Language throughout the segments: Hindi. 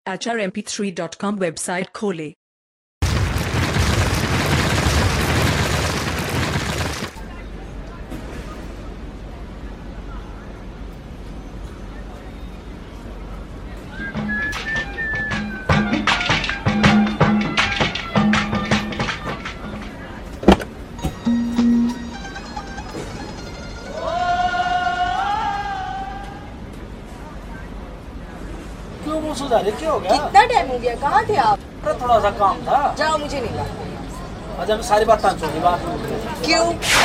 HRMP3.com वेबसाइट खोलें। क्या हो गया? कितना टाइम हो गया? कहाँ थे आप? थोड़ा सा काम था। जाओ, मुझे नहीं बात। अच्छा, मैं सारी बात छोड़ी बात। क्यों?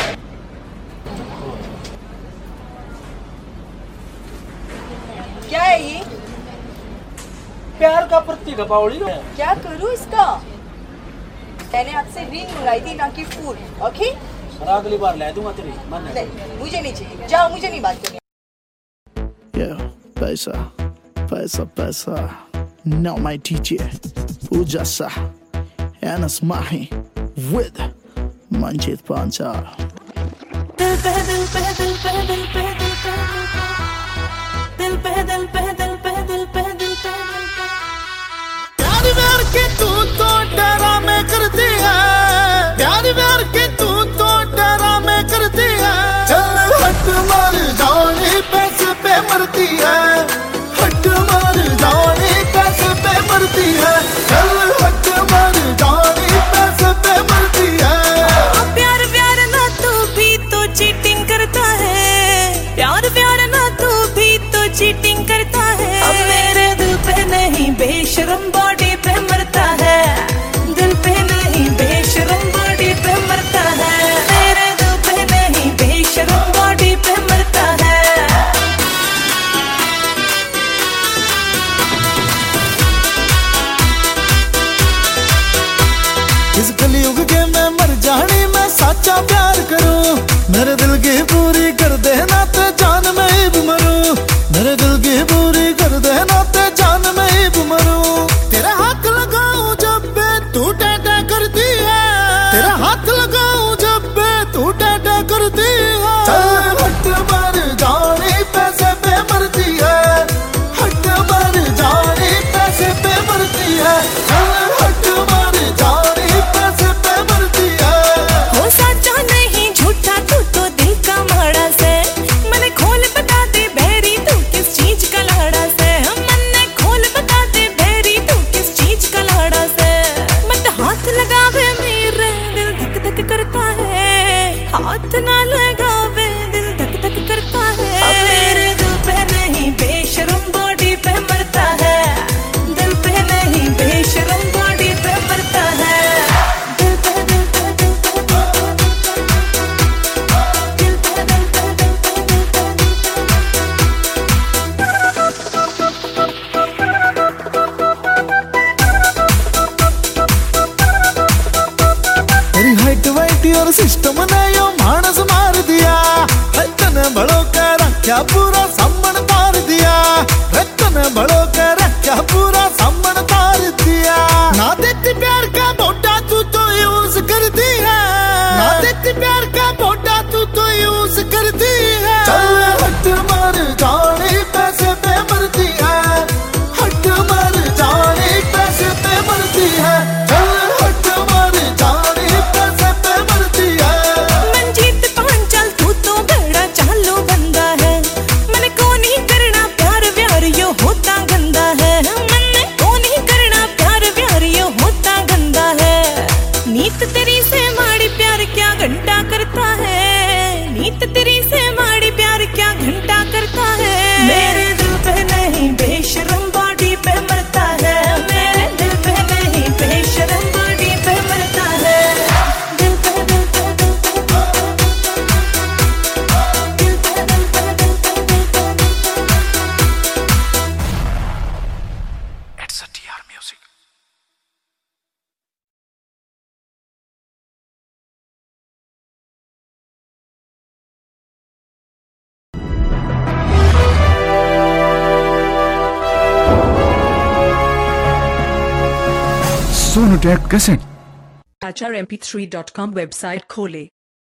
क्या है ये? प्यार का प्रतीक है पावली। क्या करूँ इसका? मैंने आपसे रिंग मंगाई थी, ना कि फूल। ओके? अगली बार ले दूंगा तेरी। नहीं, मुझे नहीं चाहिए। जाओ, मुझे नहीं बात करनी। पैसा पैसा पैसा. Now my DJ Ujasa and Asmahi with Manjit Panchal. दिल पे दिल पे दिल पे दिल पे दिल पे दिल पे दिल पे दिल पे दिल पे दिल पे प्यार प्यार के तू तो डरामे करती है, प्यार प्यार के तू तो डरामे करती है. चल हट मार जाने पैसे पे मरती है, हट मार जाने पैसे पे मरती है. चल हट मार जाने पैसे पे मरती है. प्यार प्यार ना तू भी तो चीटिंग करता है, प्यार प्यार ना तू भी तो चीटिंग करता है. अब मेरे दिल पे नहीं बेशरम बॉडी पे मरता है, दिल पे नहीं बेशरम बॉडी पे मरता है. मेरे दिल पे नहीं बेशरम बॉडी पे मरता है. इस कलयुग के मैं मर जानी, मैं सच्चा प्यार करूं. मेरे दिल की पूरी कर देना ते जान में ही मरूं. मेरे दिल की पूरी कर देना ते जान में ही मरूं. तेरा हाथ लगाऊं जब बे तू टाटा करती है, तेरा हाथ लगाऊं जब बे तू टाटा करती है. चल हट मार जानी पैसे पे मरती है, हट मार जानी पैसे पे मरती है. चल हट मार जानी पैसे पे मरती है. हो सच्चा नहीं झूठा तू तो दिल का माड़ा से. मैंने खोल बता दे बेरी तू किस चीज का लाड़ा से. मैंने खोल बता दे बेरी तू किस चीज का लाड़ा से. मत हाथ लगावे मेरे दिल धक धक करता है, हाथ ना लगावे दिल धक धक करता है. अब मेरे दिल पे नहीं बेशरम बॉडी पे मरता है, दिल पे नहीं बेशरम बॉडी पे मरता है. दिल पे दिल पे दिल पे दिल पे दिल पे दिल तेरी हाइट वाइट और सिस्टम ने यो मानस मार दिया. रतन बड़ो के रखा पूरा सामन तार दिया, रतन बड़ो के रखा पूरा सामन तार दिया. ना देती प्यार का बोटा तू तो यूज करती है, ना देती प्यार का बोटा तू तो यूज करती है. चल हट मार जाने पैसे पे मरती है, हट मार जाने पैसे पे मरती है. चल हट मार जाने पैसे पे मरती है. मंजीत पांचाल तू तो बड़ा चालू बंदा है. मैंने को नहीं करना प्यार व्यार यो होता गंदा है. मैंने को नहीं करना प्यार व्यार यो होता गंदा है. नीत तेरी से माड़ी प्यार क्या घंटा करता है, नीत तेरी से माड़ी प्यार क्या घंटा करता है. मेरे दिल पे नहीं बेशरम बॉडी पे मरता है, मेरे दिल पे नहीं बेशरम बॉडी पे मरता है. दिल पे दिल पे दिल पे दिल पे दिल पे दिल पे दिल पे. It's a TR Music. HRMP3.com website खोलें।